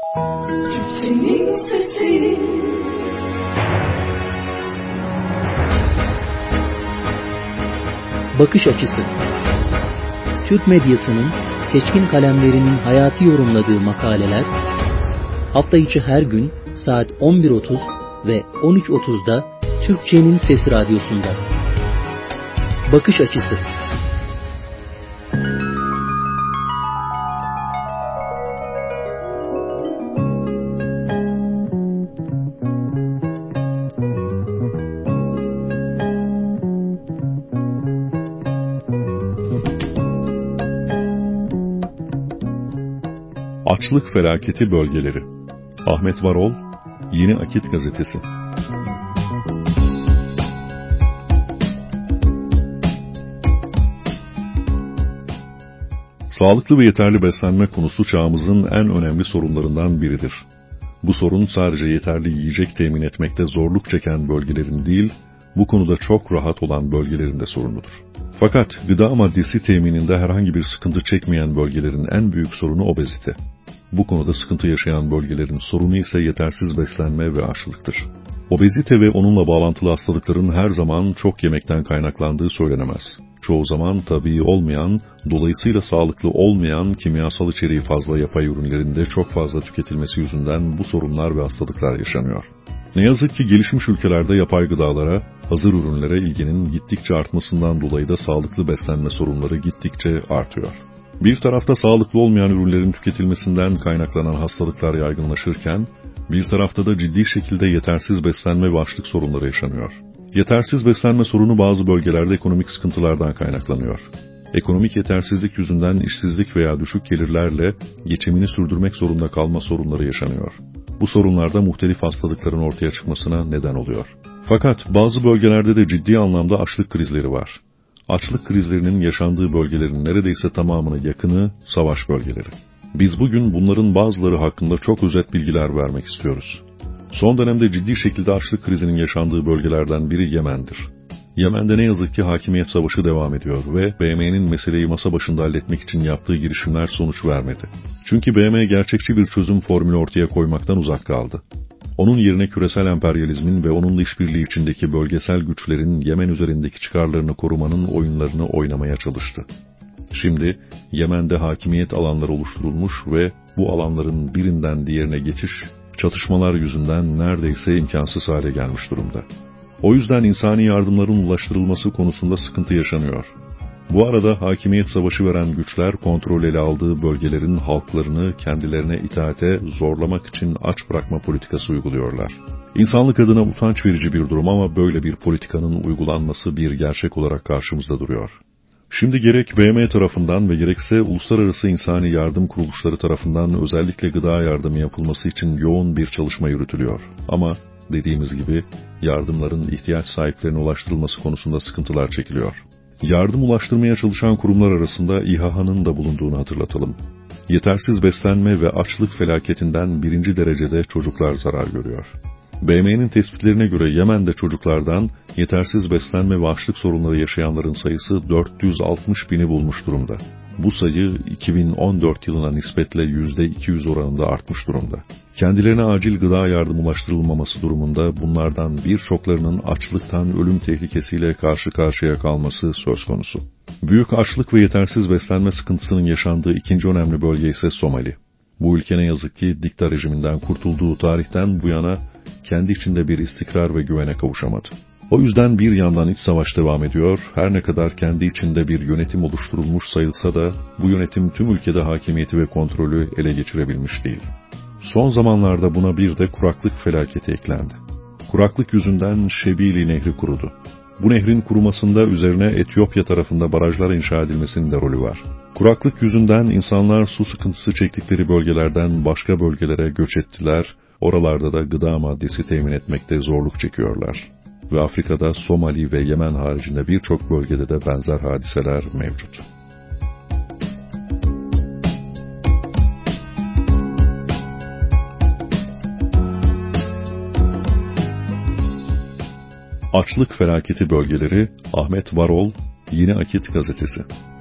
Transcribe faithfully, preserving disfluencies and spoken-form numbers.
Türkçenin sesi. Bakış açısı. Türk medyasının seçkin kalemlerinin hayatı yorumladığı makaleler, hafta içi her gün saat on bir otuz ve on üç otuzda Türkçenin Sesi Radyosu'nda. Bakış açısı. Açlık felaketi bölgeleri. Ahmet Varol, Yeni Akit Gazetesi. Sağlıklı ve yeterli beslenme konusu çağımızın en önemli sorunlarından biridir. Bu sorun sadece yeterli yiyecek temin etmekte zorluk çeken bölgelerin değil, bu konuda çok rahat olan bölgelerin de sorunudur. Fakat gıda maddesi temininde herhangi bir sıkıntı çekmeyen bölgelerin en büyük sorunu obezite. Bu konuda sıkıntı yaşayan bölgelerin sorunu ise yetersiz beslenme ve açlıktır. Obezite ve onunla bağlantılı hastalıkların her zaman çok yemekten kaynaklandığı söylenemez. Çoğu zaman tabii olmayan, dolayısıyla sağlıklı olmayan kimyasal içeriği fazla yapay ürünlerinde çok fazla tüketilmesi yüzünden bu sorunlar ve hastalıklar yaşanıyor. Ne yazık ki gelişmiş ülkelerde yapay gıdalara, hazır ürünlere ilginin gittikçe artmasından dolayı da sağlıklı beslenme sorunları gittikçe artıyor. Bir tarafta sağlıklı olmayan ürünlerin tüketilmesinden kaynaklanan hastalıklar yaygınlaşırken, bir tarafta da ciddi şekilde yetersiz beslenme ve açlık sorunları yaşanıyor. Yetersiz beslenme sorunu bazı bölgelerde ekonomik sıkıntılardan kaynaklanıyor. Ekonomik yetersizlik yüzünden işsizlik veya düşük gelirlerle geçimini sürdürmek zorunda kalma sorunları yaşanıyor. Bu sorunlarda muhtelif hastalıkların ortaya çıkmasına neden oluyor. Fakat bazı bölgelerde de ciddi anlamda açlık krizleri var. Açlık krizlerinin yaşandığı bölgelerin neredeyse tamamını yakını savaş bölgeleri. Biz bugün bunların bazıları hakkında çok özet bilgiler vermek istiyoruz. Son dönemde ciddi şekilde açlık krizinin yaşandığı bölgelerden biri Yemen'dir. Yemen'de ne yazık ki hakimiyet savaşı devam ediyor ve B M'nin meseleyi masa başında halletmek için yaptığı girişimler sonuç vermedi. Çünkü B M gerçekçi bir çözüm formülü ortaya koymaktan uzak kaldı. Onun yerine küresel emperyalizmin ve onunla işbirliği içindeki bölgesel güçlerin Yemen üzerindeki çıkarlarını korumanın oyunlarını oynamaya çalıştı. Şimdi Yemen'de hakimiyet alanları oluşturulmuş ve bu alanların birinden diğerine geçiş, çatışmalar yüzünden neredeyse imkansız hale gelmiş durumda. O yüzden insani yardımların ulaştırılması konusunda sıkıntı yaşanıyor. Bu arada hakimiyet savaşı veren güçler kontrol ele aldığı bölgelerin halklarını kendilerine itaate zorlamak için aç bırakma politikası uyguluyorlar. İnsanlık adına utanç verici bir durum ama böyle bir politikanın uygulanması bir gerçek olarak karşımızda duruyor. Şimdi gerek B M tarafından ve gerekse uluslararası insani yardım kuruluşları tarafından özellikle gıda yardımı yapılması için yoğun bir çalışma yürütülüyor. Ama dediğimiz gibi yardımların ihtiyaç sahiplerine ulaştırılması konusunda sıkıntılar çekiliyor. Yardım ulaştırmaya çalışan kurumlar arasında İ H H'nın da bulunduğunu hatırlatalım. Yetersiz beslenme ve açlık felaketinden birinci derecede çocuklar zarar görüyor. B M'nin tespitlerine göre Yemen'de çocuklardan yetersiz beslenme ve açlık sorunları yaşayanların sayısı dört yüz altmış bini bulmuş durumda. Bu sayı iki bin on dört yılına nispetle yüzde iki yüz oranında artmış durumda. Kendilerine acil gıda yardımı ulaştırılmaması durumunda bunlardan birçoklarının açlıktan ölüm tehlikesiyle karşı karşıya kalması söz konusu. Büyük açlık ve yetersiz beslenme sıkıntısının yaşandığı ikinci önemli bölge ise Somali. Bu ülke ne yazık ki dikta rejiminden kurtulduğu tarihten bu yana kendi içinde bir istikrar ve güvene kavuşamadı. O yüzden bir yandan iç savaş devam ediyor, her ne kadar kendi içinde bir yönetim oluşturulmuş sayılsa da bu yönetim tüm ülkede hakimiyeti ve kontrolü ele geçirebilmiş değil. Son zamanlarda buna bir de kuraklık felaketi eklendi. Kuraklık yüzünden Şebili Nehri kurudu. Bu nehrin kurumasında üzerine Etiyopya tarafında barajlar inşa edilmesinin de rolü var. Kuraklık yüzünden insanlar su sıkıntısı çektikleri bölgelerden başka bölgelere göç ettiler, oralarda da gıda maddesi temin etmekte zorluk çekiyorlar. Ve Afrika'da Somali ve Yemen haricinde birçok bölgede de benzer hadiseler mevcut. Açlık felaketi bölgeleri. Ahmet Varol, Yeni Akit Gazetesi.